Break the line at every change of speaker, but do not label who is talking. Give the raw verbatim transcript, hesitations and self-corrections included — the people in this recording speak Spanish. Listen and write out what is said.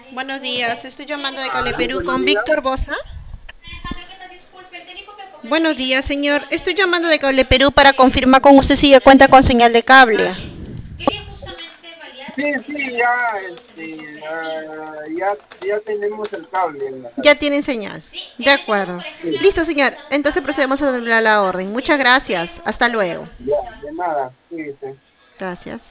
Buenos días, estoy llamando de Cable
Aló,
Perú
buenos
con
días.
Víctor Bosa. Buenos días, señor. Estoy llamando de Cable Perú para confirmar con usted si ya cuenta con señal de cable.
Sí, sí, ya, este, ah, ya, ya tenemos el cable en la casa.
Ya tienen señal. De acuerdo.
Sí,
Listo, señor. Entonces procedemos a anular la orden. Muchas gracias. Hasta luego.
ya, de nada, fíjese.
Gracias.